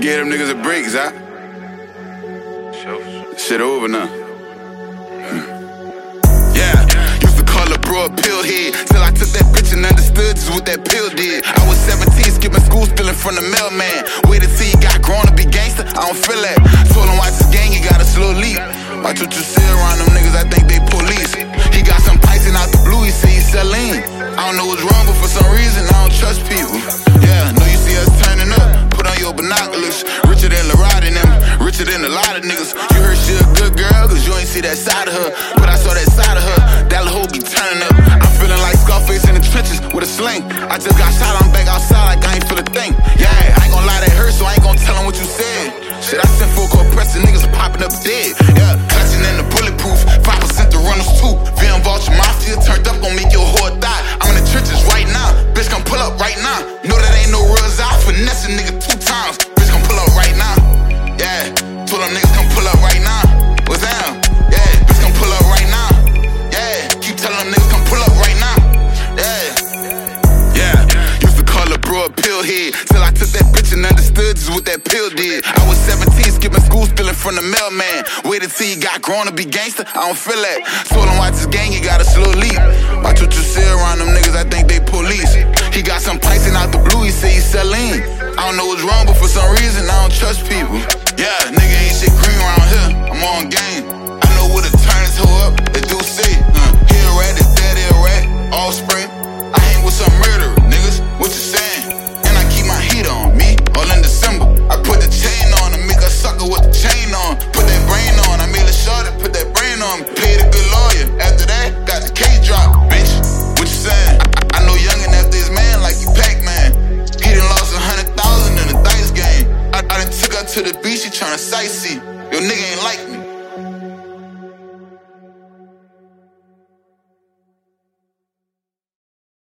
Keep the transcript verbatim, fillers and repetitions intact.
Get them niggas a break, Zach. Shit over now. Yeah, used to call a bro a pill head till I took that bitch and understood just what that pill did. I was seventeen, skipping school, stealing from the mailman. Waited till he got grown to be gangster, I don't feel that. Told him watch this gang, he got a slow leak. Watch what you say around them niggas, I think they police. He got some Tyson out the blue, he say he sell lean. I don't know what's wrong, but for some reason I don't trust people. Yeah, know you see us turning up, put on your binoculars. Richer than LaRod and them, richer than a lot of niggas. You heard she a good girl, cause you ain't see that side of her. But I saw that side of her, that little hoe be turning up. I'm feeling like Scarface in the trenches with a sling. I just got shot, I'm back outside like I ain't feel a thing. Yeah, I ain't gon' lie, that hurt, so I ain't gon' tell him what you said. Shit, I sent for a cold pressing, niggas are popping up dead. Yeah, clutching in the bulletproof, five percent the runners too. Van Vulture Mafia turned up, gon' make your whore die. I'm in the trenches right now, bitch gon' pull up right now. Know that ain't no rules out, finesse a nigga two times. Bitch gon' pull up right now. Yeah, told them niggas come pull up right now. What's down? Yeah, bitch gon' pull up right now. Yeah, keep telling them niggas come pull up right now. Yeah, yeah, used to call a bro a pill head till I took that bitch and understood just what that pill did. I was seventeen, skipping school, stealing from the mailman. Waited till he got grown to be gangster, I don't feel that. Told him watch this gang, he got a slow leak. Watch what you say around them niggas, I think they police. He got some Tyson out the blue, he say he sell lean. I don't know what's wrong, but for some reason I don't trust people. Yeah, nigga ain't shit green around here, I'm on game. I know what to turn this hoe up, they do say. Uh, he a rat, his daddy a rat, all spring. I hang with some murderer, niggas, what you saying? And I keep my heat on me, all in December. I put the chain on and make a sucker with the chain on. Put that brain on, I made a shot and put that brain on. Paid a good lawyer, after that, got the case drop. Bitch, what you saying? I, I know youngin' after his man like he Pac-Man. He done lost a hundred thousand in the dice game. I, I done took her to the beach, she tryna sightsee. Your nigga ain't like me.